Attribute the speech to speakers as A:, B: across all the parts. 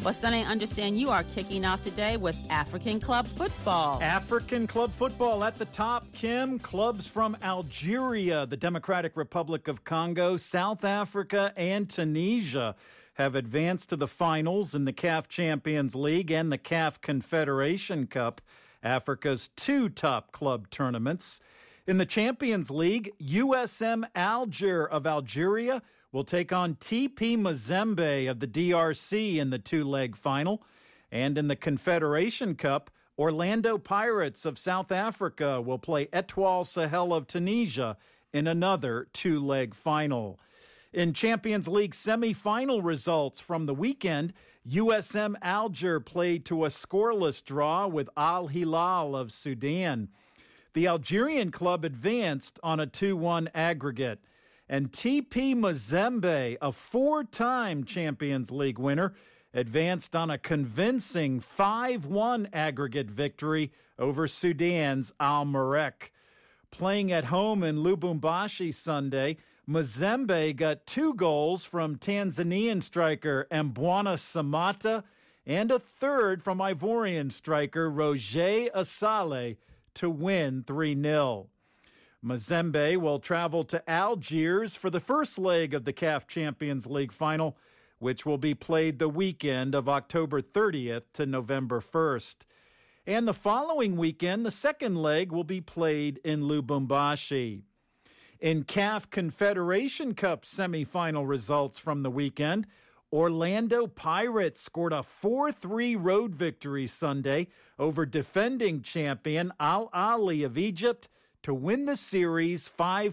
A: Well, Sonny, I understand you are kicking off today with African club football.
B: African club football at the top, Kim. Clubs from Algeria, the Democratic Republic of Congo, South Africa, and Tunisia have advanced to the finals in the CAF Champions League and the CAF Confederation Cup, Africa's two top club tournaments. In the Champions League, USM Alger of Algeria will take on TP Mazembe of the DRC in the two-leg final. And in the Confederation Cup, Orlando Pirates of South Africa will play Etoile Sahel of Tunisia in another two-leg final. In Champions League semi-final results from the weekend, USM Alger played to a scoreless draw with Al Hilal of Sudan. The Algerian club advanced on a 2-1 aggregate. And TP Mazembe, a four-time Champions League winner, advanced on a convincing 5-1 aggregate victory over Sudan's Al Merrek. Playing at home in Lubumbashi Sunday, Mazembe got 2 goals from Tanzanian striker Mbwana Samata and a third from Ivorian striker Roger Asale to win 3-0. Mazembe will travel to Algiers for the first leg of the CAF Champions League final, which will be played the weekend of October 30th to November 1st. And the following weekend, the second leg will be played in Lubumbashi. In CAF Confederation Cup semifinal results from the weekend, Orlando Pirates scored a 4-3 road victory Sunday over defending champion Al Ahly of Egypt to win the series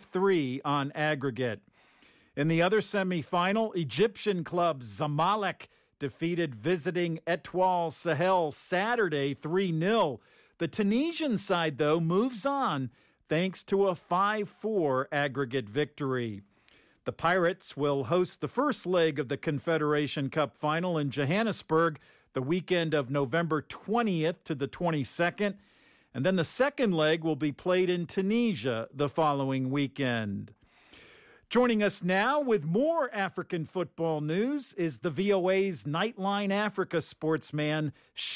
B: 5-3 on aggregate. In the other semifinal, Egyptian club Zamalek defeated visiting Etoile Sahel Saturday 3-0. The Tunisian side, though, moves on thanks to a 5-4 aggregate victory. The Pirates will host the first leg of the Confederation Cup final in Johannesburg the weekend of November 20th to the 22nd. And then the second leg will be played in Tunisia the following weekend. Joining us now with more African football news is the VOA's Nightline Africa sportsman,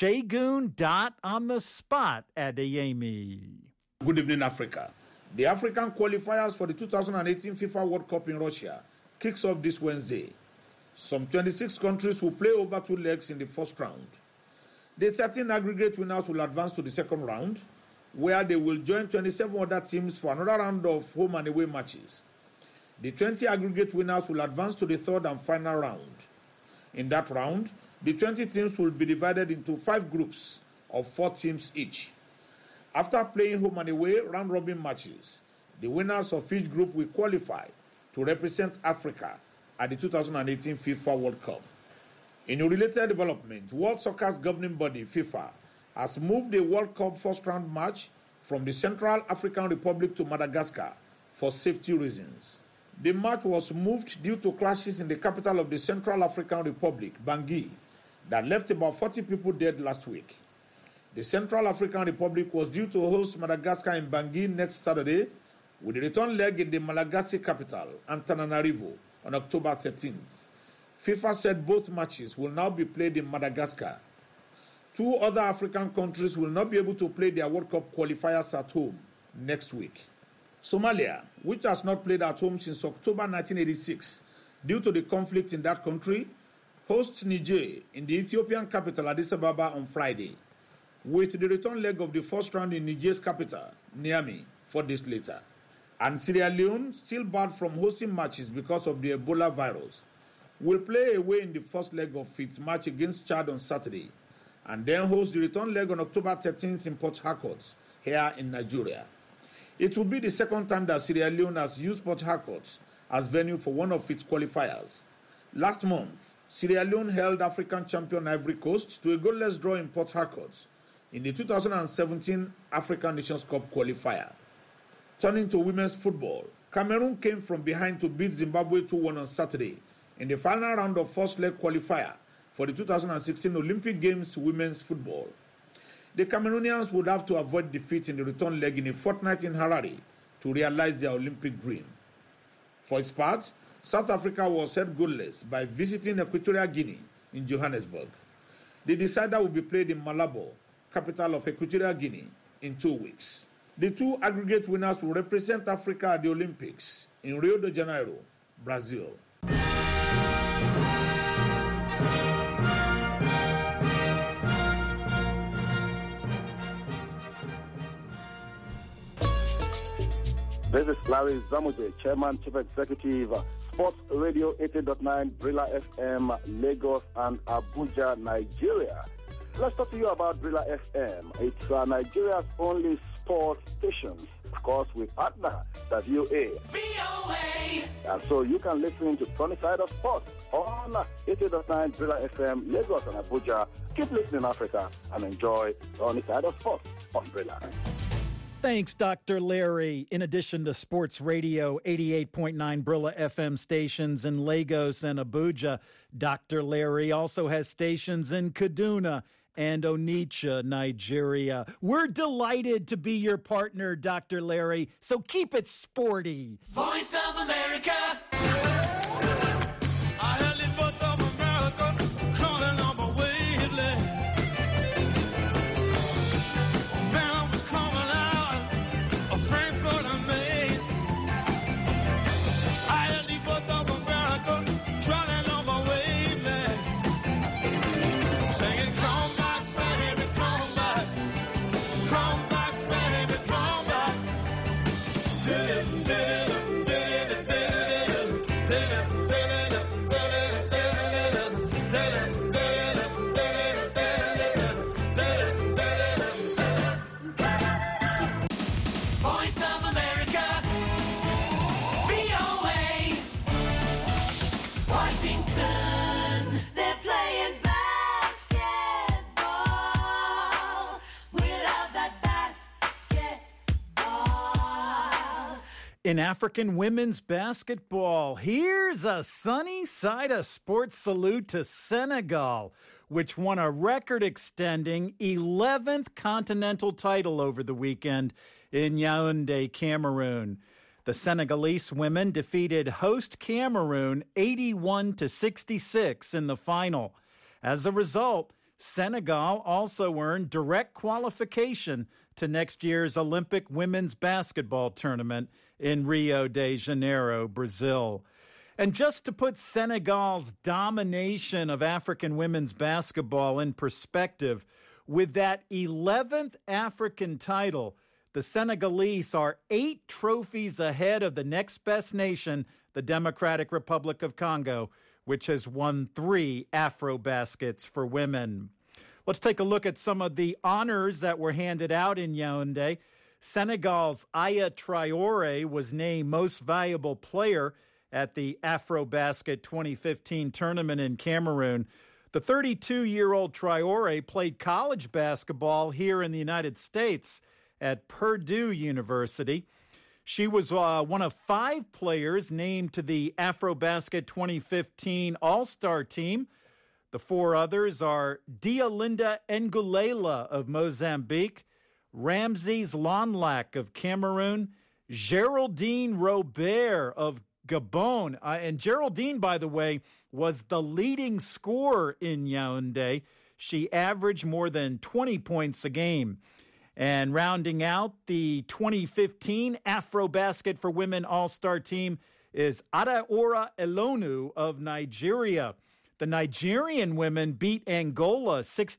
B: Segun Dot on the spot at Adeyemi.
C: Good evening, Africa. The African qualifiers for the 2018 FIFA World Cup in Russia kicks off this Wednesday. Some 26 countries will play over 2 legs in the first round. The 13 aggregate winners will advance to the second round, where they will join 27 other teams for another round of home and away matches. The 20 aggregate winners will advance to the third and final round. In that round, the 20 teams will be divided into 5 groups of 4 teams each. After playing home and away round-robin matches, the winners of each group will qualify to represent Africa at the 2018 FIFA World Cup. In a related development, World Soccer's governing body, FIFA, has moved the World Cup first-round match from the Central African Republic to Madagascar for safety reasons. The match was moved due to clashes in the capital of the Central African Republic, Bangui, that left about 40 people dead last week. The Central African Republic was due to host Madagascar in Bangui next Saturday, with the return leg in the Malagasy capital, Antananarivo, on October 13th. FIFA said both matches will now be played in Madagascar. 2 other African countries will not be able to play their World Cup qualifiers at home next week. Somalia, which has not played at home since October 1986 due to the conflict in that country, hosts Niger in the Ethiopian capital Addis Ababa on Friday, with the return leg of the first round in Niger's capital, Niamey, 4 days later. And Sierra Leone, still barred from hosting matches because of the Ebola virus, will play away in the first leg of its match against Chad on Saturday, and then host the return leg on October 13th in Port Harcourt, here in Nigeria. It will be the second time that Sierra Leone has used Port Harcourt as venue for one of its qualifiers. Last month, Sierra Leone held African champion Ivory Coast to a goalless draw in Port Harcourt in the 2017 African Nations Cup qualifier. Turning to women's football, Cameroon came from behind to beat Zimbabwe 2-1 on Saturday in the final round of first leg qualifier for the 2016 Olympic Games women's football. The Cameroonians would have to avoid defeat in the return leg in a fortnight in Harare to realize their Olympic dream. For its part, South Africa was held goalless by visiting Equatorial Guinea in Johannesburg. The decider will be played in Malabo, capital of Equatorial Guinea, in 2 weeks. The two aggregate winners will represent Africa at the Olympics in Rio de Janeiro, Brazil.
D: This is Larry Zamuje, Chairman, Chief Executive, Sports Radio 80.9, Brilla FM, Lagos and Abuja, Nigeria. Let's talk to you about Brilla FM. It's Nigeria's only sports station, of course, with partner, the VOA. And so you can listen to Sunny Side of Sports on 80.9 Brilla FM, Lagos and Abuja. Keep listening, Africa, and enjoy Sunny Side of Sports on Brilla.
B: Thanks, Dr. Larry. In addition to Sports Radio 88.9 Brilla FM stations in Lagos and Abuja, Dr. Larry also has stations in Kaduna and Onitsha, Nigeria. We're delighted to be your partner, Dr. Larry, so keep it sporty.
E: Voice of America.
B: In African women's basketball, here's a sunny side of sports salute to Senegal, which won a record-extending 11th continental title over the weekend in Yaoundé, Cameroon. The Senegalese women defeated host Cameroon 81-66 in the final. As a result, Senegal also earned direct qualification to next year's Olympic women's basketball tournament in Rio de Janeiro, Brazil. And just to put Senegal's domination of African women's basketball in perspective, with that 11th African title, the Senegalese are 8 trophies ahead of the next best nation, the Democratic Republic of Congo, which has won 3 Afro-Baskets for women. Let's take a look at some of the honors that were handed out in Yaoundé. Senegal's Aya Traoré was named Most Valuable Player at the Afro-Basket 2015 tournament in Cameroon. The 32-year-old Traoré played college basketball here in the United States at Purdue University. She was one of 5 players named to the Afro-Basket 2015 All-Star team. The 4 others are Dialinda Ngulela of Mozambique, Ramses Lonlac of Cameroon, Geraldine Robert of Gabon. And Geraldine, by the way, was the leading scorer in Yaoundé. She averaged more than 20 points a game. And rounding out the 2015 Afro-Basket for Women All-Star team is Adaora Elonu of Nigeria. The Nigerian women beat Angola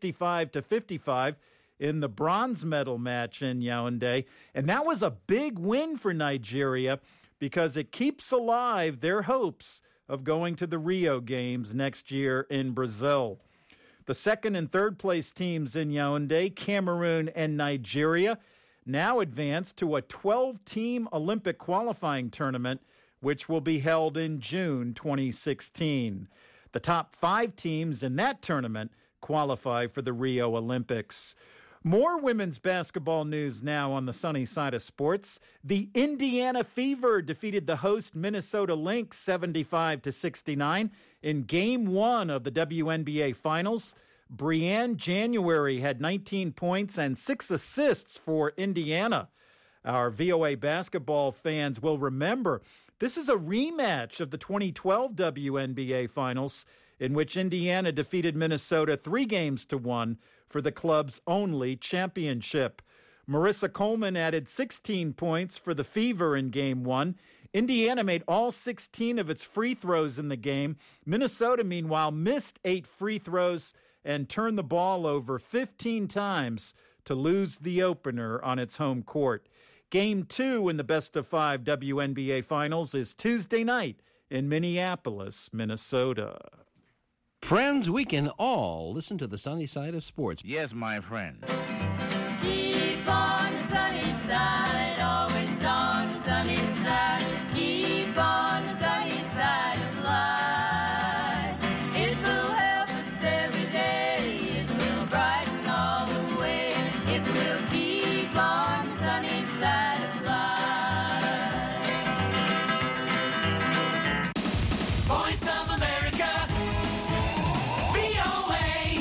B: 65-55 in the bronze medal match in Yaoundé. And that was a big win for Nigeria because it keeps alive their hopes of going to the Rio Games next year in Brazil. The second and third place teams in Yaoundé, Cameroon and Nigeria, now advance to a 12-team Olympic qualifying tournament, which will be held in June 2016. The top 5 teams in that tournament qualify for the Rio Olympics. More women's basketball news now on the sunny side of sports. The Indiana Fever defeated the host Minnesota Lynx 75-69 in Game 1 of the WNBA Finals. Brianne January had 19 points and 6 assists for Indiana. Our VOA basketball fans will remember this is a rematch of the 2012 WNBA Finals in which Indiana defeated Minnesota 3-1 for the club's only championship. Marissa Coleman added 16 points for the Fever in Game 1. Indiana made all 16 of its free throws in the game. Minnesota, meanwhile, missed 8 free throws and turned the ball over 15 times to lose the opener on its home court. Game 2 in the best-of-5 WNBA Finals is Tuesday night in Minneapolis, Minnesota.
E: Friends, we can all listen to the sunny side of sports.
F: Yes, my friend.
G: Keep on the sunny side, always on the sunny side. Keep on the sunny side of life. It will help us every day. It will brighten all the way. It will keep on the sunny side of life.
H: Voice of America, VOA,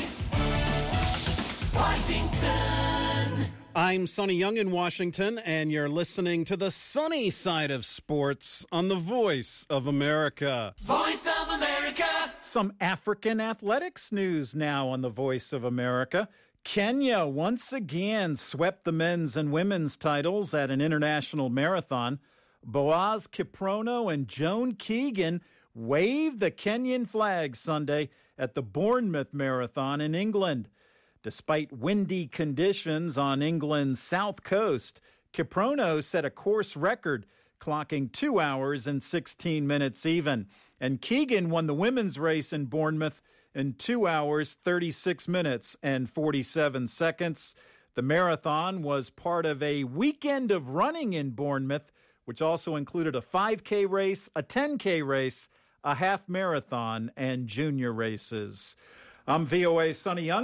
H: Washington.
I: I'm Sonny Young in Washington, and you're listening to the sunny side of sports on the Voice of America.
H: Voice of America.
B: Some African athletics news now on the Voice of America. Kenya once again swept the men's and women's titles at an international marathon. Boaz Kiprono and Joan Keegan waved the Kenyan flag Sunday at the Bournemouth Marathon in England. Despite windy conditions on England's south coast, Kiprono set a course record, clocking 2 hours and 16 minutes even. And Keegan won the women's race in Bournemouth in 2 hours, 36 minutes and 47 seconds. The marathon was part of a weekend of running in Bournemouth, which also included a 5K race, a 10K race, a half marathon, and junior races. I'm VOA Sonny Young.